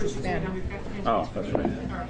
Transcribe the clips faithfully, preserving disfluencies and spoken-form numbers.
Stand. Oh, that's right.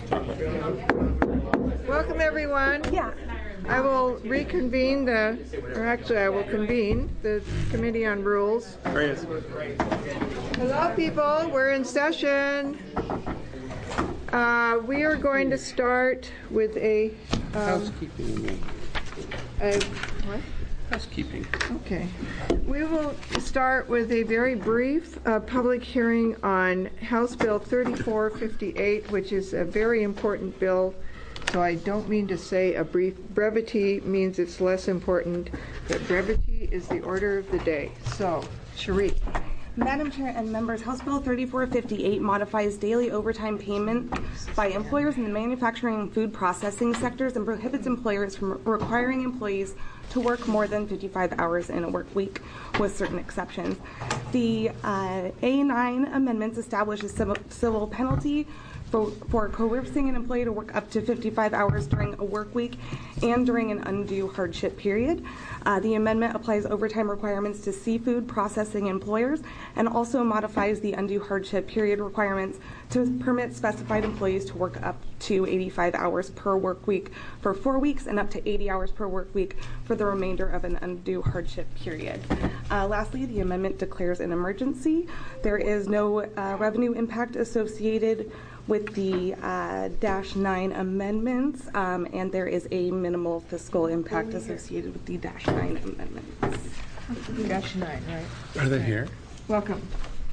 Welcome, everyone. Yeah. I will reconvene the, or actually I will convene the Committee on Rules. There he is. Hello, people. We're in session. Uh, we are going to start with a... Um, Housekeeping. a what? Housekeeping. Okay. We will start with a very brief uh, public hearing on House Bill thirty-four fifty-eight, which is a very important bill. So I don't mean to say a brief. Brevity means it's less important, but brevity is the order of the day. So, Cherie. Madam Chair and members, House Bill thirty-four fifty-eight modifies daily overtime payment by employers in the manufacturing and food processing sectors and prohibits employers from requiring employees to work more than fifty-five hours in a work week, with certain exceptions. The uh, A nine amendments establish a civil, civil penalty for, for coercing an employee to work up to fifty-five hours during a work week and during an undue hardship period. Uh, the amendment applies overtime requirements to seafood processing employers and also modifies the undue hardship period requirements to permit specified employees to work up to eighty-five hours per work week for four weeks and up to eighty hours per work week for the remainder of an undue hardship period. Uh, lastly, the amendment declares an emergency. There is no uh, revenue impact associated with the uh, Dash nine amendments, um, and there is a minimal fiscal impact associated with the Dash nine amendments. Dash nine, right? Are they here? Welcome.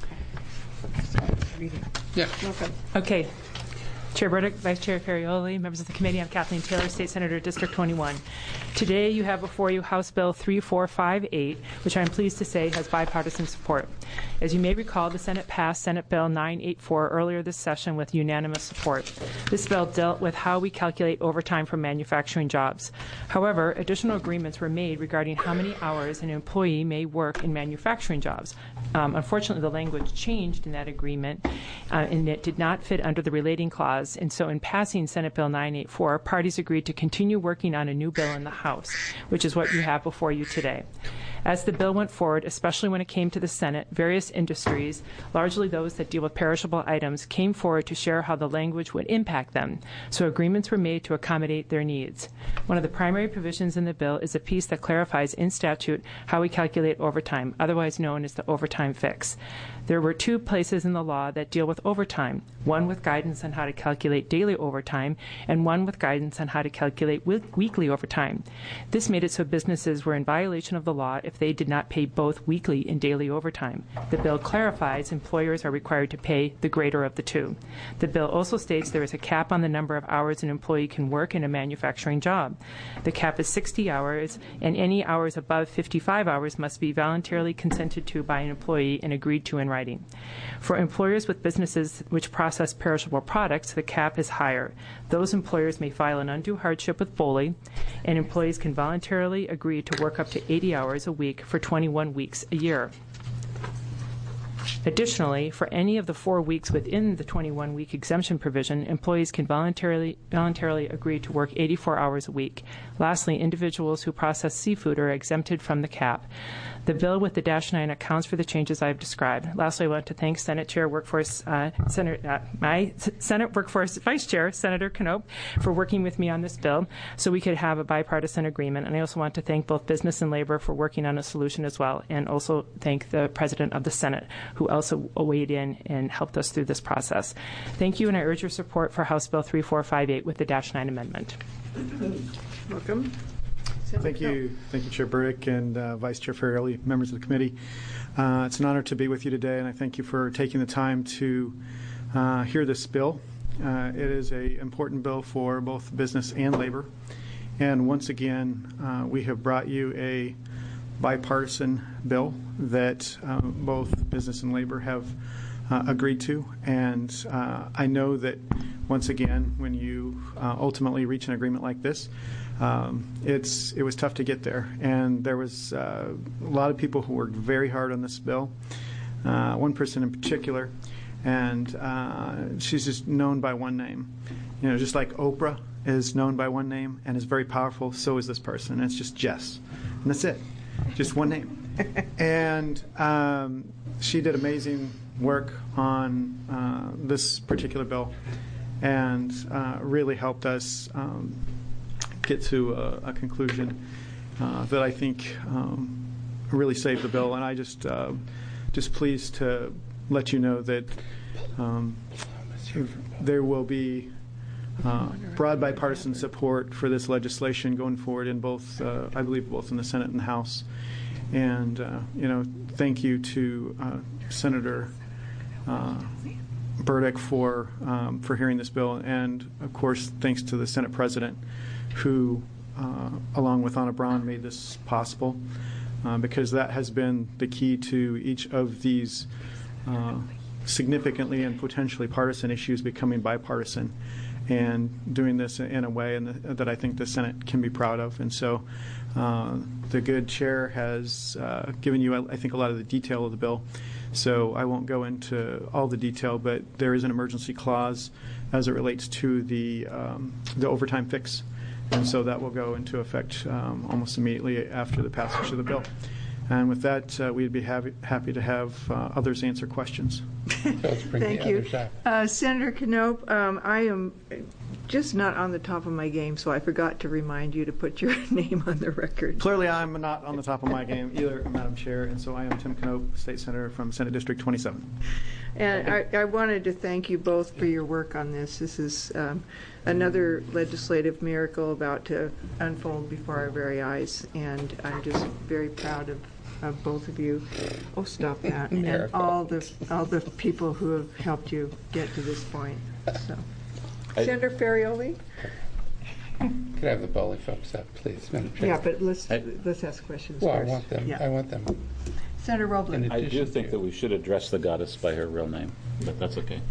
Yeah. Welcome. Okay. Chair Burdick, Vice Chair Ferrioli, members of the committee, I'm Kathleen Taylor, State Senator, District twenty-one. Today you have before you House Bill thirty-four fifty-eight, which I'm pleased to say has bipartisan support. As you may recall, the Senate passed Senate Bill nine eighty-four earlier this session with unanimous support. This bill dealt with how we calculate overtime for manufacturing jobs. However, additional agreements were made regarding how many hours an employee may work in manufacturing jobs. Um, unfortunately, the language changed in that agreement, uh, and it did not fit under the relating clause. And so in passing Senate Bill nine eighty-four, parties agreed to continue working on a new bill in the House, which is what you have before you today. As the bill went forward, especially when it came to the Senate, various industries, largely those that deal with perishable items, came forward to share how the language would impact them. So agreements were made to accommodate their needs. One of the primary provisions in the bill is a piece that clarifies in statute how we calculate overtime, otherwise known as the overtime fix. There were two places in the law that deal with overtime, one with guidance on how to calculate daily overtime and one with guidance on how to calculate weekly overtime. This made it so businesses were in violation of the law if they did not pay both weekly and daily overtime. The bill clarifies employers are required to pay the greater of the two. The bill also states there is a cap on the number of hours an employee can work in a manufacturing job. The cap is sixty hours, and any hours above fifty-five hours must be voluntarily consented to by an employee and agreed to in writing. For employers with businesses which process perishable products, the cap is higher. Those employers may file an undue hardship with B O L I, and employees can voluntarily agree to work up to eighty hours a week for twenty-one weeks a year. Additionally, for any of the four weeks within the twenty-one week exemption provision, employees can voluntarily voluntarily agree to work eighty-four hours a week. Lastly, individuals who process seafood are exempted from the cap. The bill with the Dash nine accounts for the changes I've described. Lastly, I want to thank Senate Chair Workforce, uh, Senator, uh, my Senate Workforce Vice Chair, Senator Knopp, for working with me on this bill so we could have a bipartisan agreement. And I also want to thank both business and labor for working on a solution as well, and also thank the President of the Senate, who also weighed in and helped us through this process. Thank you, and I urge your support for House Bill thirty-four fifty-eight with the Dash nine amendment. Welcome. Thank you. Thank you, Chair Burdick and uh, Vice Chair Ferrioli, members of the committee. Uh, it's an honor to be with you today, and I thank you for taking the time to uh, hear this bill. Uh, it is an important bill for both business and labor. And once again, uh, we have brought you a bipartisan bill that uh, both business and labor have uh, agreed to. And uh, I know that, once again, when you uh, ultimately reach an agreement like this, Um, it's it was tough to get there, and there was uh, a lot of people who worked very hard on this bill. Uh, one person in particular, and uh, she's just known by one name. You know, just like Oprah is known by one name and is very powerful, so is this person. And it's just Jess, and that's it, just one name. And um, she did amazing work on uh, this particular bill and uh, really helped us um, get to a, a conclusion uh, that I think um, really saved the bill. And I just uh, just pleased to let you know that um, there will be uh, broad bipartisan support for this legislation going forward in both, uh, I believe, both in the Senate and the House. And, uh, you know, thank you to uh, Senator uh, Burdick for um, for hearing this bill, and of course, thanks to the Senate President, who, uh, along with Anna Braun, made this possible, uh, because that has been the key to each of these uh, significantly and potentially partisan issues becoming bipartisan, and doing this in a way in the, that I think the Senate can be proud of. And so uh, the good chair has uh, given you, I think, a lot of the detail of the bill. So I won't go into all the detail, but there is an emergency clause as it relates to the, um, the overtime fix. And so that will go into effect um, almost immediately after the passage of the bill. And with that, uh, we'd be happy, happy to have uh, others answer questions. Thank you. Uh, Senator Knope, um, I am just not on the top of my game, so I forgot to remind you to put your name on the record. Clearly, I'm not on the top of my game either, Madam Chair, and so I am Tim Knope, State Senator from Senate District twenty-seven. And I, I wanted to thank you both for your work on this. This is um, another legislative miracle about to unfold before our very eyes, and I'm just very proud of of both of you. Oh, stop that. And all the all the people who have helped you get to this point. So, I, Senator Ferrioli? Could I have the Bowley folks up, please, Madam Chair? Yeah, but let's I, let's ask questions well, first. I want them. Yeah. I want them. Senator Robles. I do think that we should address the goddess by her real name, but that's okay.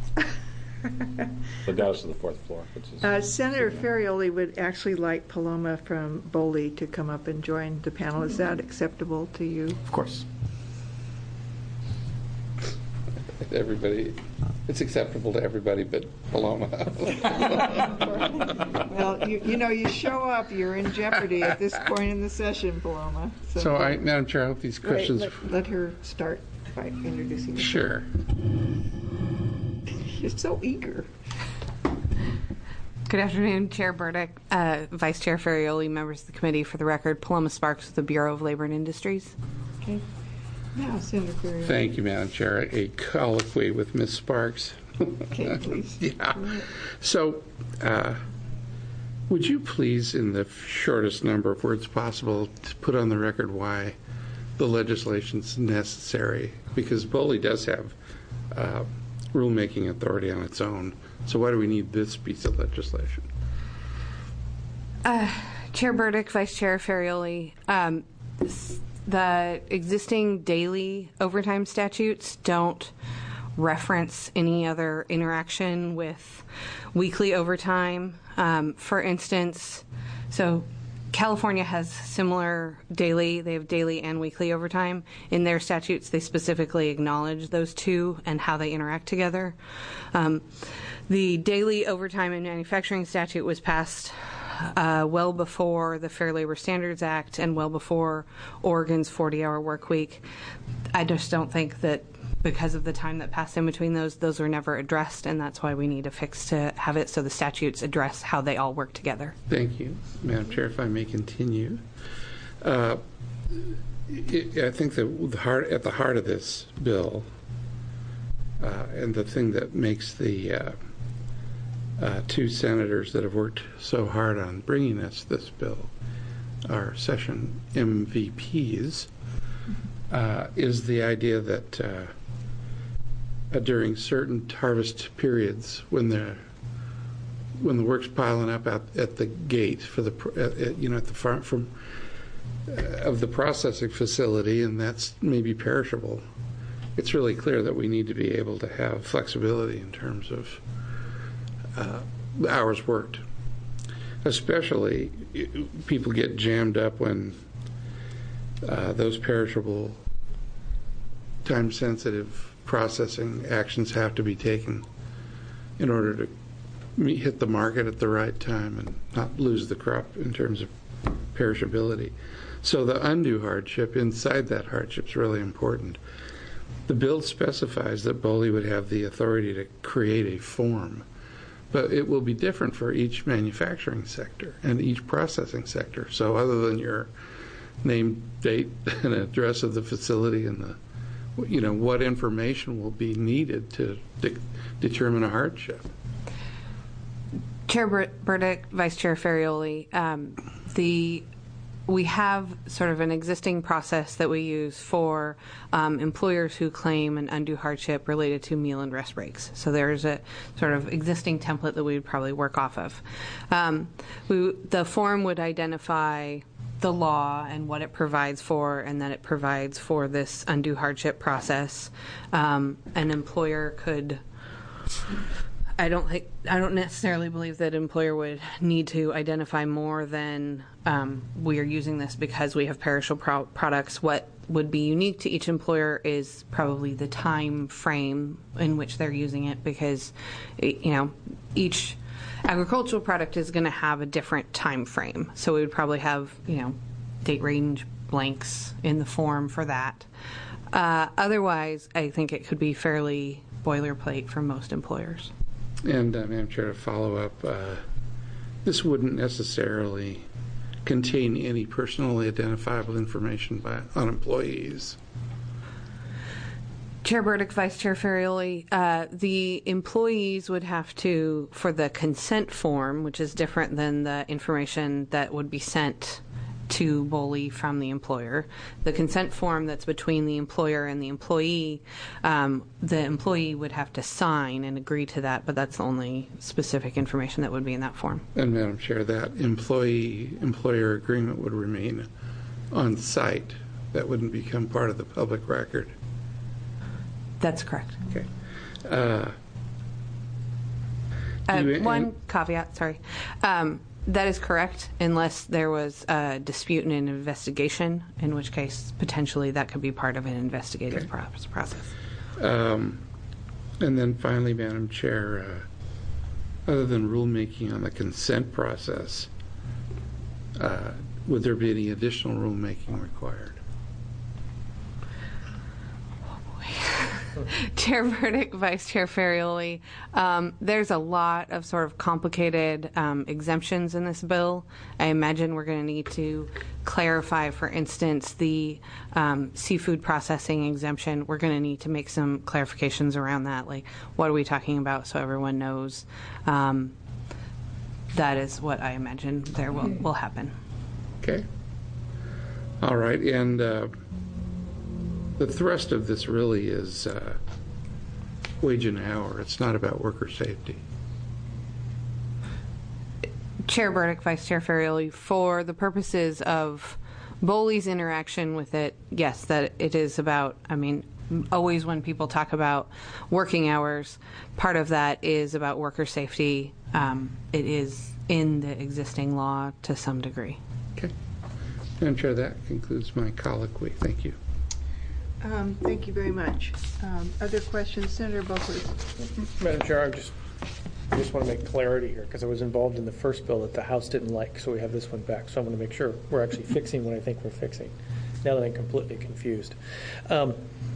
The goddess of the fourth floor. Which is Uh, Senator Ferrioli would actually like Paloma from Boley to come up and join the panel. Is that acceptable to you? Of course. Everybody, it's acceptable to everybody but Paloma. Well, you, you know, you show up, you're in jeopardy at this point in the session, Paloma. So, I, Madam Chair, I hope these Wait, questions. let, let her start by introducing herself. Sure. You're so eager. Good afternoon, Chair Burdick, uh, Vice Chair Ferrioli, members of the committee. For the record, Paloma Sparks with the Bureau of Labor and Industries. Okay. Now, Senator Ferrioli. Thank you, Madam Chair. A colloquy with Miz Sparks. Okay, please. Yeah. So, uh, would you please, in the shortest number of words possible, to put on the record why the legislation's necessary? Because Boley does have uh, rulemaking authority on its own. So why do we need this piece of legislation? Uh, Chair Burdick, Vice Chair Ferrioli, um, the existing daily overtime statutes don't reference any other interaction with weekly overtime. Um, for instance, so California has similar daily, they have daily and weekly overtime. In their statutes, they specifically acknowledge those two and how they interact together. Um, the daily overtime and manufacturing statute was passed uh, well before the Fair Labor Standards Act and well before Oregon's forty-hour work week. I just don't think that because of the time that passed in between those, those were never addressed, and that's why we need a fix to have it so the statutes address how they all work together. Thank you. Madam Chair, if I may continue. Uh, it, I think that the heart, at the heart of this bill, uh, and the thing that makes the uh, uh, two senators that have worked so hard on bringing us this bill our session M V Ps, uh, is the idea that uh, Uh, during certain harvest periods, when the when the work's piling up at, at the gate for the uh, you know at the farm from uh, of the processing facility, and that's maybe perishable, it's really clear that we need to be able to have flexibility in terms of uh, hours worked. Especially, people get jammed up when uh, those perishable, time-sensitive processing actions have to be taken in order to meet, hit the market at the right time and not lose the crop in terms of perishability. So the undue hardship inside that hardship is really important. the bill specifies that B O L I would have the authority to create a form, but it will be different for each manufacturing sector and each processing sector. So other than your name, date, and address of the facility and the, you know, what information will be needed to de- determine a hardship? Chair Bur- Burdick, Vice Chair Ferrioli, um, the we have sort of an existing process that we use for um, employers who claim an undue hardship related to meal and rest breaks. So there's a sort of existing template that we would probably work off of. Um, we, the form would identify the law and what it provides for, and that it provides for this undue hardship process. Um, an employer could. I don't think I don't necessarily believe that an employer would need to identify more than um, we are using this because we have perishable pro- products. What would be unique to each employer is probably the time frame in which they're using it, because you know each agricultural product is going to have a different time frame. So we would probably have you know date range blanks in the form for that. Uh, otherwise, I think it could be fairly boilerplate for most employers. And, uh, Madam Chair, to follow up, uh, this wouldn't necessarily contain any personally identifiable information by, on employees. Chair Burdick, Vice Chair Ferrioli, uh, the employees would have to, for the consent form, which is different than the information that would be sent to B O L I from the employer. The consent form that's between the employer and the employee, um, the employee would have to sign and agree to that, but that's the only specific information that would be in that form. And Madam Chair, that employee-employer agreement would remain on site. That wouldn't become part of the public record. That's correct. Okay. Uh, uh, you, one and, caveat, sorry. Um, That is correct, unless there was a dispute in an investigation, in which case potentially that could be part of an investigative okay. process. Um, and then finally, Madam Chair, uh, other than rulemaking on the consent process, uh, would there be any additional rulemaking required? Chair Burdick, Vice Chair Ferrioli, um, there's a lot of sort of complicated um, exemptions in this bill. I imagine we're going to need to clarify, for instance, the um, seafood processing exemption. We're going to need to make some clarifications around that, like what are we talking about, so everyone knows. Um, that is what I imagine there will, will happen. Okay. All right, and uh, the thrust of this really is uh, wage and hour. It's not about worker safety. Chair Burdick, Vice Chair Ferrioli, for the purposes of B O L I's interaction with it, yes, that it is about, I mean, always when people talk about working hours, part of that is about worker safety. Um, it is in the existing law to some degree. Okay. Madam Chair, that concludes my colloquy. Thank you. Um, thank you very much. Um, other questions? Senator Buckley. Madam Chair, I just, I just want to make clarity here, because I was involved in the first bill that the House didn't like, so we have this one back. So I want to make sure we're actually fixing what I think we're fixing, now that I'm completely confused. Um,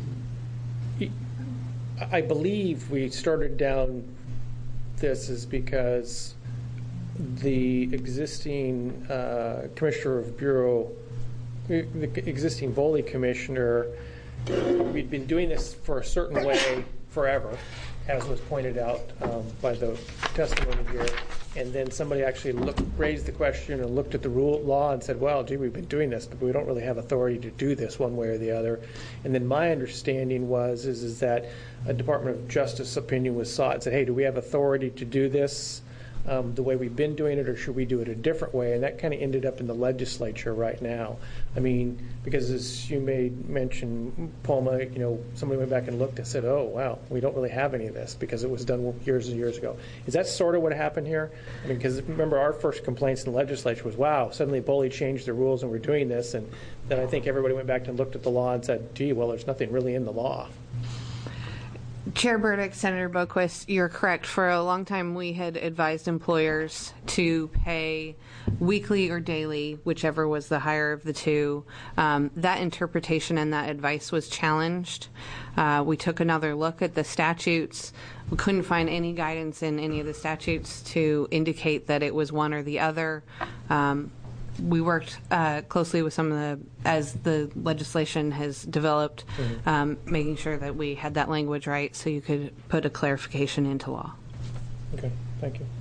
I believe we started down this is because the existing uh, Commissioner of Bureau, the existing B O L I Commissioner, we'd been doing this for a certain way forever, as was pointed out um, by the testimony here. And then somebody actually looked, raised the question and looked at the rule law and said, well, gee, we've been doing this, but we don't really have authority to do this one way or the other. And then my understanding was is, is that a Department of Justice opinion was sought and said, hey, do we have authority to do this um, the way we've been doing it, or should we do it a different way? And that kind of ended up in the legislature right now. I mean, because as you made mention, Palma, you know, somebody went back and looked and said, oh, wow, we don't really have any of this because it was done years and years ago. Is that sort of what happened here? I mean, because remember, our first complaints in the legislature was, wow, suddenly B O L I changed the rules and we're doing this. And then I think everybody went back and looked at the law and said, gee, well, there's nothing really in the law. Chair Burdick, Senator Boquist, you're correct. For a long time, we had advised employers to pay weekly or daily, whichever was the higher of the two. Um, that interpretation and that advice was challenged. Uh, we took another look at the statutes. We couldn't find any guidance in any of the statutes to indicate that it was one or the other. Um, we worked uh, closely with some of the, as the legislation has developed, mm-hmm. um, making sure that we had that language right so you could put a clarification into law. Okay, thank you.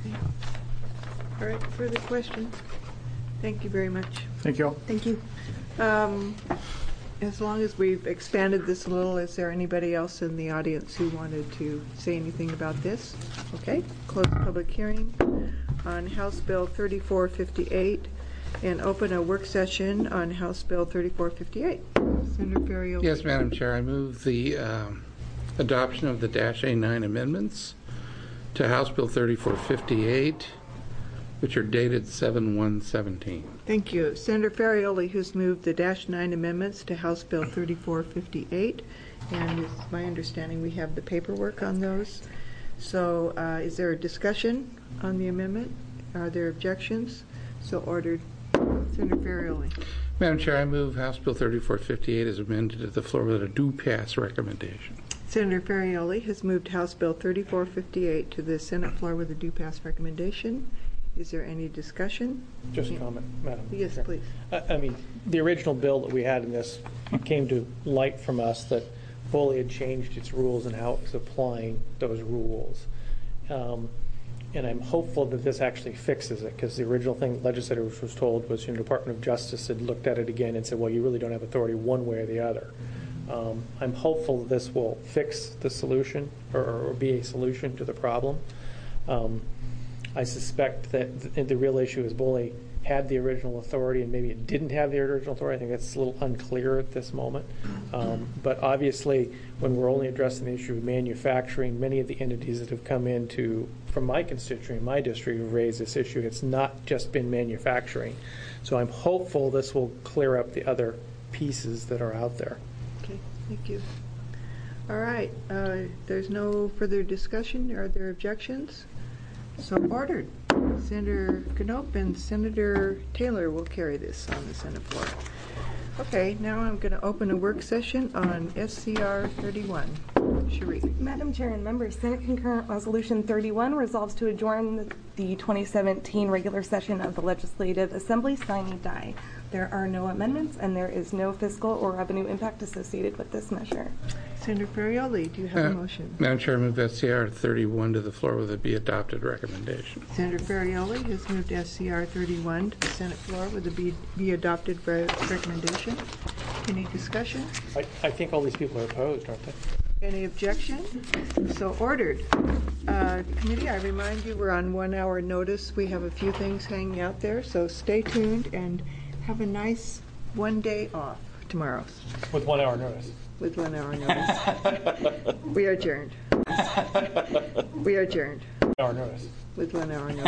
All right, further questions? Thank you very much. Thank you all. Thank you. Um, as long as we've expanded this a little, is there anybody else in the audience who wanted to say anything about this? Okay, close the public hearing on House Bill thirty-four fifty-eight and open a work session on House Bill thirty-four fifty-eight. Senator Ferrioli. Yes, Madam Chair, I move the um, adoption of the Dash A nine amendments to House Bill thirty-four fifty-eight, which are dated seven one seventeen. Thank you. Senator Ferrioli has moved the Dash nine amendments to House Bill thirty-four fifty-eight, and it's my understanding we have the paperwork on those. So uh, is there a discussion on the amendment? Are there objections? So ordered. Senator Ferrioli. Madam Chair, I move House Bill thirty-four fifty-eight as amended to the floor with a do pass recommendation. Senator Ferrioli has moved House Bill thirty-four fifty-eight to the Senate floor with a do pass recommendation. Is there any discussion? Just a comment, Madam Yes, Chair. please. I, I mean, the original bill that we had in this came to light from us that Foley had changed its rules and how it was applying those rules. Um, and I'm hopeful that this actually fixes it, because the original thing legislators was told was, you know, the Department of Justice had looked at it again and said, well, you really don't have authority one way or the other. Um, I'm hopeful that this will fix the solution or, or be a solution to the problem. Um, I suspect that th- the real issue is Boley had the original authority and maybe it didn't have the original authority. I think that's a little unclear at this moment. Um, but obviously, when we're only addressing the issue of manufacturing, many of the entities that have come into, from my constituent, my district, have raised this issue. It's not just been manufacturing. So I'm hopeful this will clear up the other pieces that are out there. Okay, thank you. All right, uh, there's no further discussion. Are there objections? So ordered. Senator Knopp and Senator Taylor will carry this on the Senate floor. Okay, now I'm going to open a work session on S C R thirty-one. Cherie. Madam Chair and members, Senate Concurrent Resolution thirty-one resolves to adjourn the, the twenty seventeen regular session of the Legislative Assembly sine die. There are no amendments and there is no fiscal or revenue impact associated with this measure. Senator Ferrioli, do you have uh, a motion? Madam Chair, I move S C R thirty-one to the floor with a be adopted recommendation. Senator Ferrioli has moved S C R thirty-one to the Senate floor with a be, be adopted re- recommendation. Any discussion? I, I think all these people are opposed, aren't they? Any objection? So ordered. Uh, committee, I remind you we're on one hour notice. We have a few things hanging out there, so stay tuned and have a nice one day off tomorrow. With one hour notice. With one hour notice. We are adjourned. We are adjourned. Hour notice. With one hour notice.